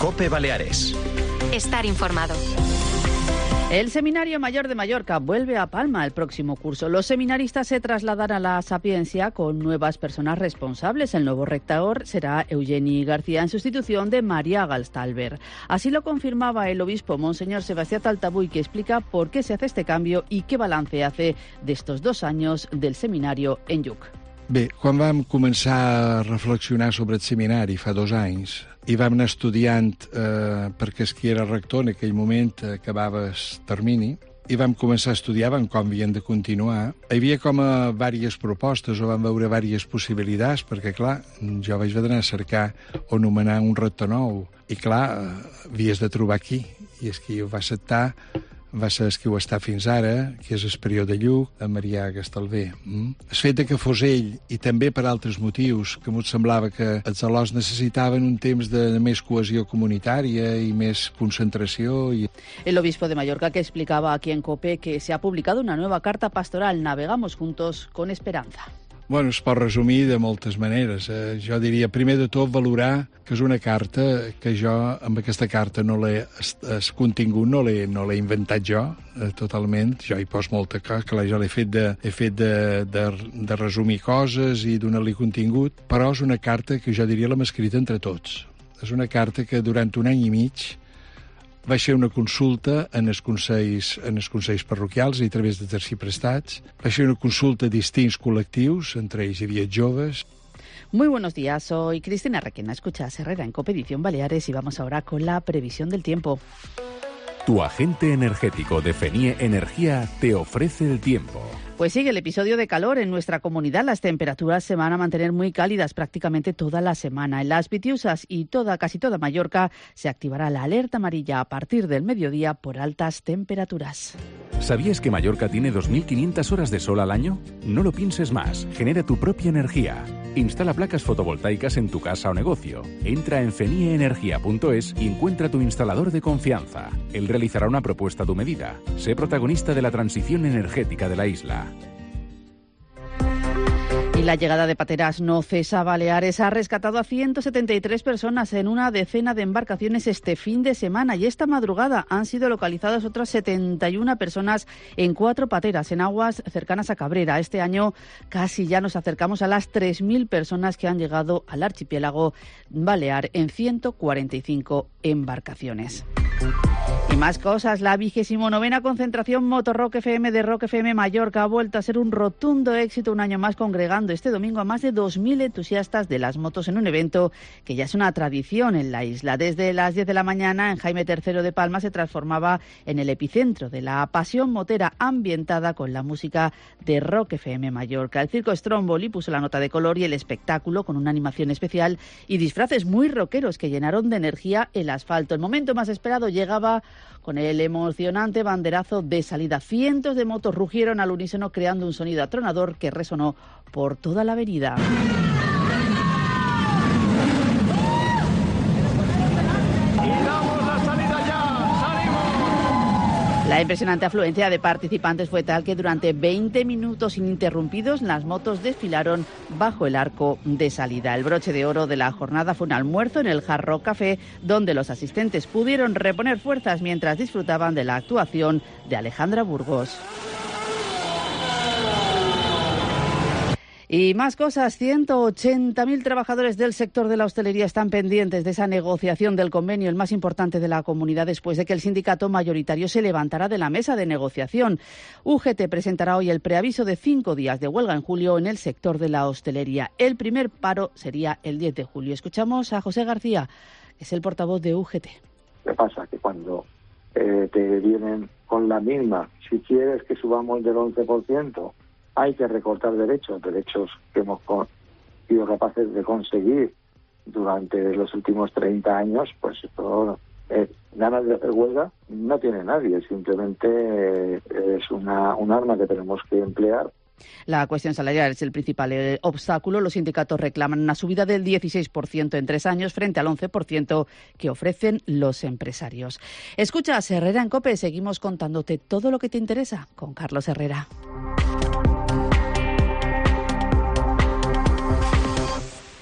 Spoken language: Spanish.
COPE Baleares. Estar informado. El Seminario Mayor de Mallorca vuelve a Palma el próximo curso. Los seminaristas se trasladan a la Sapiencia con nuevas personas responsables. El nuevo rector será Eugeni García en sustitución de María Galstalver. Así lo confirmaba el obispo Monseñor Sebastián Taltabuy, que explica por qué se hace este cambio y qué balance hace de estos 2 años del seminario en Lluc. Bé, quan vam començar a reflexionar sobre el seminari fa 2 anys i vam anar estudiant perquè qui era rector en aquell moment acabava el termini i vam començar a estudiar com havien de continuar. Hi havia com a diverses propostes o vam veure diverses possibilitats perquè, clar, jo vaig haver d'anar a cercar o nomenar un rector nou i, clar, havies de trobar aquí i és qui ho va acceptar va ser el que ho està fins ara, que és el període de Lluc, a Maria Galstalver. El fet que fos ell, i també per altres motius, que m'ho semblava que els alòs necessitaven un temps de més cohesió comunitària i més concentració. El obispo de Mallorca, que explicaba aquí en COPE que se ha publicado una nueva carta pastoral, Navegamos juntos con esperanza. Bueno, es pot resumir de moltes maneres. Jo diria, primer de tot, valorar que és una carta que jo, amb aquesta carta, el contingut no l'he inventat jo, totalment. Jo hi poso molta cosa, clar, jo l'he fet de resumir coses i donar-li contingut, però és una carta que jo diria l'hem escrit entre tots. És una carta que durant 1 any i mig va ser una consulta en els consells parroquials i a través dels arxiprestats. Va ser una consulta a distints col·lectius, entre ells hi havia joves. Muy buenos días, soy Cristina Requena. Escuchas Herrera en COPE Edición Baleares y vamos ahora con la previsión del tiempo. Tu agente energético de FENIE Energía te ofrece el tiempo. Pues sigue el episodio de calor en nuestra comunidad. Las temperaturas se van a mantener muy cálidas prácticamente toda la semana. En las Pitiusas y casi toda Mallorca se activará la alerta amarilla a partir del mediodía por altas temperaturas. ¿Sabías que Mallorca tiene 2.500 horas de sol al año? No lo pienses más. Genera tu propia energía. Instala placas fotovoltaicas en tu casa o negocio. Entra en fenieenergia.es y encuentra tu instalador de confianza. Él realizará una propuesta a tu medida. Sé protagonista de la transición energética de la isla. Y la llegada de pateras no cesa. Baleares ha rescatado a 173 personas en una decena de embarcaciones este fin de semana y esta madrugada han sido localizadas otras 71 personas en 4 pateras en aguas cercanas a Cabrera. Este año casi ya nos acercamos a las 3.000 personas que han llegado al archipiélago balear en 145 embarcaciones. Y más cosas, la 29ª concentración Motorrock FM de Rock FM Mallorca ha vuelto a ser un rotundo éxito un año más, congregando este domingo a más de 2.000 entusiastas de las motos en un evento que ya es una tradición en la isla. Desde las 10 de la mañana en Jaime III de Palma se transformaba en el epicentro de la pasión motera ambientada con la música de Rock FM Mallorca. El circo Stromboli puso la nota de color y el espectáculo con una animación especial y disfraces muy rockeros que llenaron de energía el asfalto. El momento más esperado llegaba con el emocionante banderazo de salida. Cientos de motos rugieron al unísono creando un sonido atronador que resonó por toda la avenida. La impresionante afluencia de participantes fue tal que durante 20 minutos ininterrumpidos las motos desfilaron bajo el arco de salida. El broche de oro de la jornada fue un almuerzo en el Hard Rock Café, donde los asistentes pudieron reponer fuerzas mientras disfrutaban de la actuación de Alejandra Burgos. Y más cosas, 180.000 trabajadores del sector de la hostelería están pendientes de esa negociación del convenio, el más importante de la comunidad, después de que el sindicato mayoritario se levantara de la mesa de negociación. UGT presentará hoy el preaviso de 5 días de huelga en julio en el sector de la hostelería. El primer paro sería el 10 de julio. Escuchamos a José García, que es el portavoz de UGT. ¿Qué pasa? Que cuando te vienen con la misma, si quieres que subamos del 11%, hay que recortar derechos que hemos sido capaces de conseguir durante los últimos 30 años, pues esto, ganas de hacer huelga no tiene nadie, simplemente es un arma que tenemos que emplear. La cuestión salarial es el principal obstáculo. Los sindicatos reclaman una subida del 16% en 3 años frente al 11% que ofrecen los empresarios. Escuchas Herrera en COPE, seguimos contándote todo lo que te interesa con Carlos Herrera.